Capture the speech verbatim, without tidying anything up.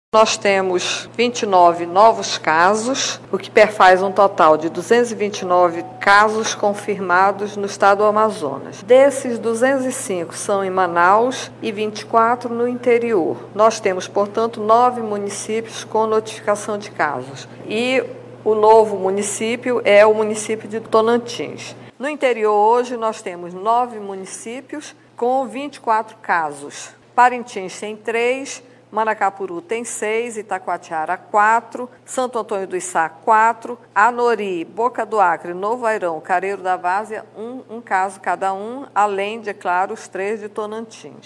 Nós temos vinte e nove novos casos, o que perfaz um total de duzentos e vinte e nove casos confirmados no estado do Amazonas. Desses, duzentos e cinco são em Manaus e vinte e quatro no interior. Nós temos, portanto, nove municípios com notificação de casos. E o novo município é o município de Tonantins. No interior, hoje, nós temos nove municípios com vinte e quatro casos. Parintins tem três, Manacapuru tem seis, Itacoatiara quatro, Santo Antônio do Içá quatro, Anori, Boca do Acre, Novo Airão, Careiro da Várzea um, um caso cada um, além de, é claro, os três de Tonantins.